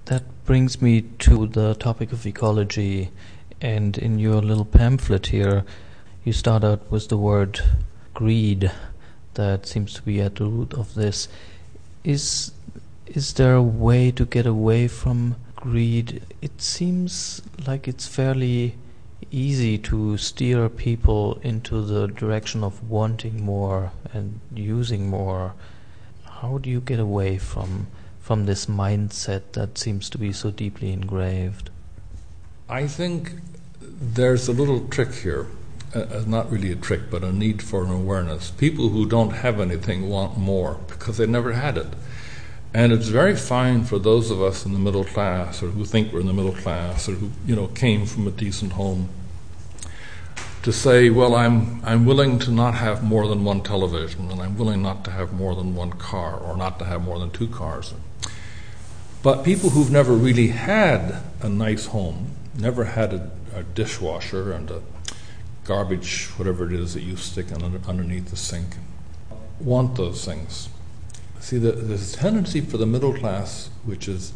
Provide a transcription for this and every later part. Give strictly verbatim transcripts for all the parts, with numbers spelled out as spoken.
That brings me to the topic of ecology, and in your little pamphlet here, you start out with the word greed that seems to be at the root of this. Is is there a way to get away from greed? It seems like it's fairly easy to steer people into the direction of wanting more and using more. How do you get away from from this mindset that seems to be so deeply engraved? I think there's a little trick here. Uh, not really a trick, but a need for an awareness. People who don't have anything want more because they never had it. And it's very fine for those of us in the middle class, or who think we're in the middle class, or who, you know, came from a decent home, to say, well, I'm I'm willing to not have more than one television, and I'm willing not to have more than one car, or not to have more than two cars. But people who've never really had a nice home, never had a, a dishwasher and a garbage, whatever it is that you stick under, underneath the sink, want those things. See, the, there's a tendency for the middle class, which has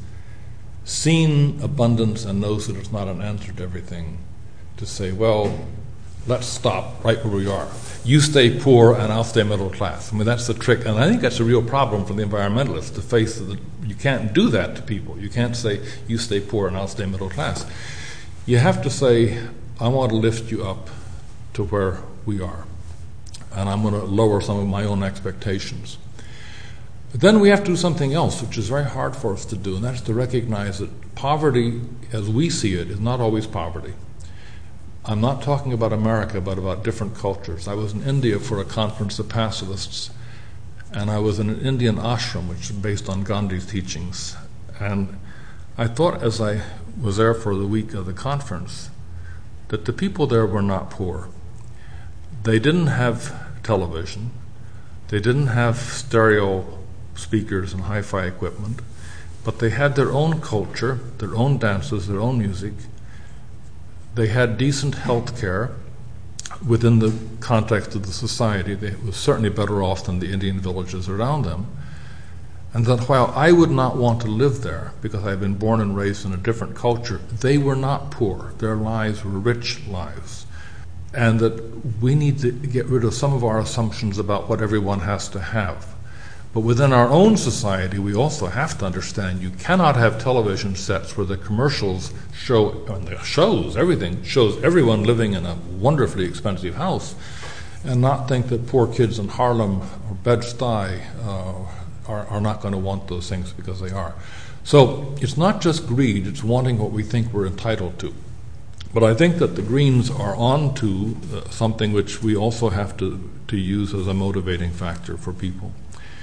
seen abundance and knows that it's not an answer to everything, to say, well, let's stop right where we are. You stay poor and I'll stay middle class. I mean, that's the trick. And I think that's a real problem for the environmentalists, to face that you can't do that to people. You can't say, you stay poor and I'll stay middle class. You have to say, I want to lift you up to where we are, and I'm going to lower some of my own expectations. But then we have to do something else, which is very hard for us to do, and that's to recognize that poverty, as we see it, is not always poverty. I'm not talking about America, but about different cultures. I was in India for a conference of pacifists, and I was in an Indian ashram, which is based on Gandhi's teachings. And I thought, as I was there for the week of the conference, that the people there were not poor. They didn't have television. They didn't have stereo speakers and hi-fi equipment, but they had their own culture, their own dances, their own music. They had decent health care within the context of the society. They were certainly better off than the Indian villages around them. And that while I would not want to live there because I had been born and raised in a different culture, they were not poor. Their lives were rich lives. And that we need to get rid of some of our assumptions about what everyone has to have. But within our own society, we also have to understand you cannot have television sets where the commercials show, and the shows, everything, shows everyone living in a wonderfully expensive house, and not think that poor kids in Harlem or Bed-Stuy uh, are, are not going to want those things because they are. So it's not just greed, it's wanting what we think we're entitled to. But I think that the Greens are on to uh, something which we also have to, to use as a motivating factor for people.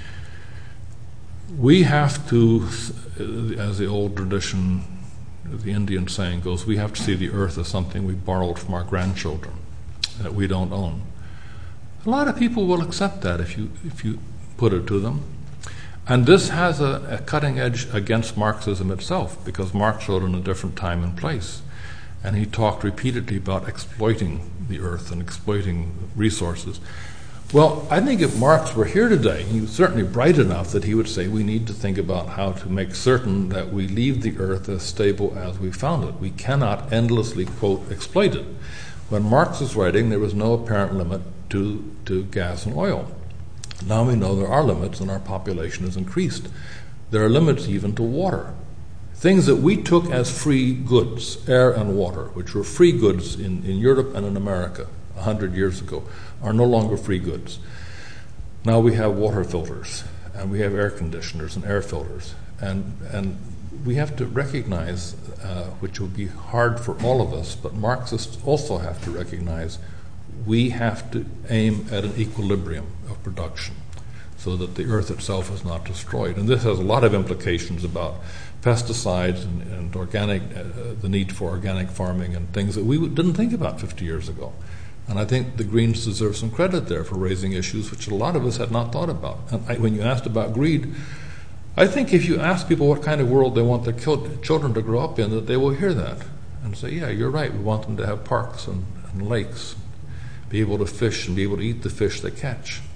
We have to, as the old tradition, the Indian saying goes, we have to see the earth as something we borrowed from our grandchildren, that we don't own. A lot of people will accept that if you if you put it to them. And this has a, a cutting edge against Marxism itself, because Marx wrote in a different time and place. And he talked repeatedly about exploiting the earth and exploiting resources. Well, I think if Marx were here today, he was certainly bright enough that he would say we need to think about how to make certain that we leave the earth as stable as we found it. We cannot endlessly, quote, exploit it. When Marx was writing, there was no apparent limit to, to gas and oil. Now we know there are limits, and our population has increased. There are limits even to water. Things that we took as free goods, air and water, which were free goods in, in Europe and in America a hundred years ago, are no longer free goods. Now we have water filters, and we have air conditioners and air filters. And, and we have to recognize, uh, which will be hard for all of us, but Marxists also have to recognize, we have to aim at an equilibrium of production so that the earth itself is not destroyed. And this has a lot of implications about pesticides and, and organic, uh, the need for organic farming and things that we didn't think about fifty years ago. And I think the Greens deserve some credit there for raising issues which a lot of us had not thought about. And I, when you asked about greed, I think if you ask people what kind of world they want their children to grow up in, that they will hear that and say, yeah, you're right, we want them to have parks and, and lakes, be able to fish and be able to eat the fish they catch.